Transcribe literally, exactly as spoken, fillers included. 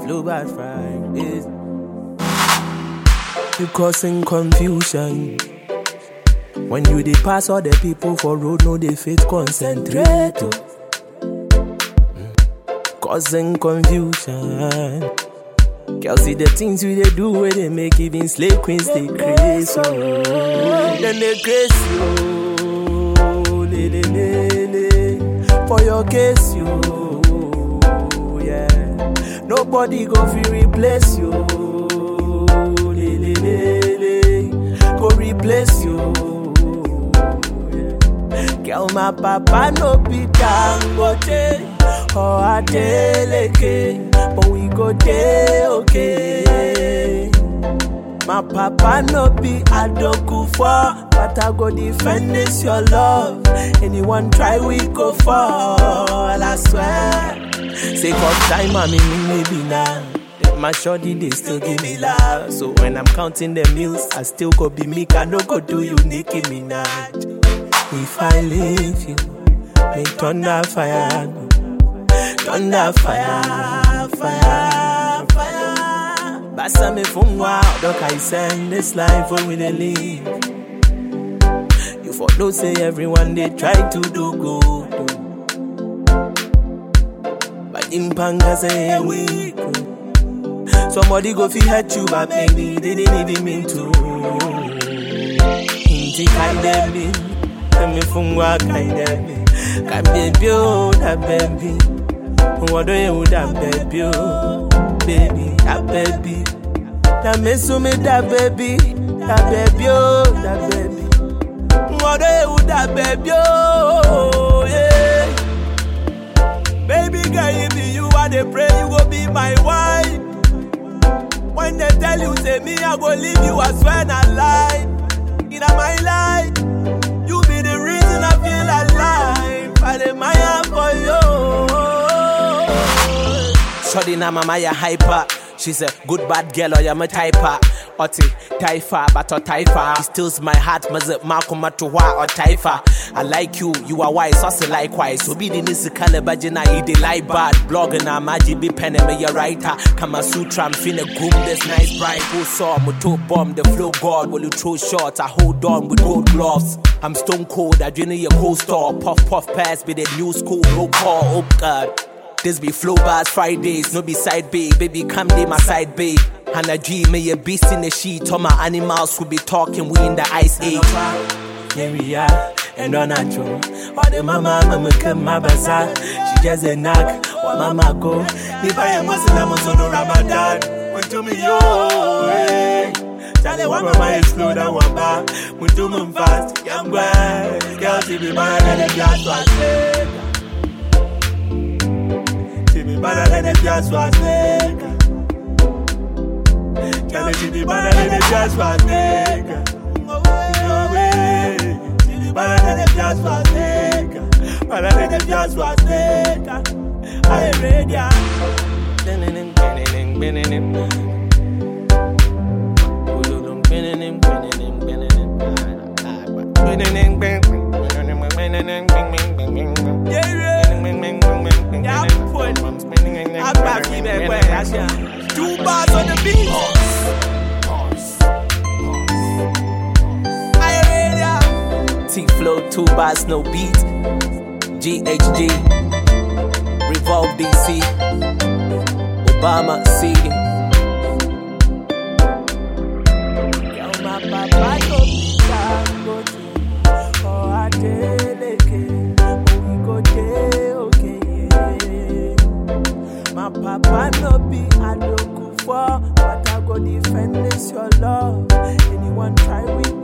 Slow bad Fridays. You causing confusion. When you dey pass all the people for road, no they fit concentrate. Oh. Mm. Causing confusion. Girl, see the things we they do where they make even slave queens they crazy. Oh. Then they crazy. Oh. Le, le, le, le. For your case, you. Yeah. Nobody go fi replace you. Le, le, le, le. Go replace you. Girl, my papa no be Dangote or Adeleke, but we go day okay. My papa no be Adokufo, but I go defend this your love. Anyone try, we go fall, I swear. Say cause time, I mean maybe now. My shorty, they still give me love. So when I'm counting the meals, I still go be me, I no go do you Nicki Minaj. If I leave you, make thunder fire, thunder fire, fire, fire. Basa me fungwa, dog I send this life when we dey live. You for don't say everyone they try to do good, but in panga say we good. Somebody go fi hurt you, but maybe they didn't even mean to. Inti kind of me. Me fungwa kind of me. Ka baby oh da baby. What do you da baby oh baby da baby. Da me so me da baby da baby oh da baby. What do you da baby oh yeah. Baby girl, if you are the pray you go be my wife. When they tell you say me I go leave you, I swear not lie. In my life. I feel alive, I admire for you. Shorty na mama ya hyper. She's a good bad girl or I'm a typer. Oti typha, but or typha. It steals my heart, maze makuma tuwa or typha. I like you, you are wise, also likewise. So be the nisi kalabajina, I de lie bad. Blogger na maji be pen me your writer. Kama sutra, I'm finna groom this nice bride. Who saw motor bomb, the flow god. Will you throw shots? I hold on with gold gloves. I'm stone cold, I drink your cold store. Puff puff pass, be the new school, no call, oh god. This be flow bars Fridays, no be side bay. Baby, come day my side bay. And a G, me a beast in the sheet. All my animals will be talking, we in the ice age. Here we are, and on a show. All the mama, mama come my bazaar. She just a knock, what mama go. If I am Muslim, I'm also no Ramadan. When to me, yo, hey. Tell you what mama explode and one back. When to me fast, young boy. Girl, she be mad and the glass was dead. Better than the just was nigga. Tell she be better than the just was nigga. No way. She be better than the just was nigga. Better than the just was nigga. I ain't ready. Binning, binning, binning, binning, binning, binning, binning. Yeah, put I'm back in there. Two bars on the beat. T-Flow, two bars, no beat. G H D, Revolve D C, Obama C. Girl, my papa no be Dangote or Adeleke, but we go day okay. My papa no be Adokufo, but I go defend this your love. Anyone try with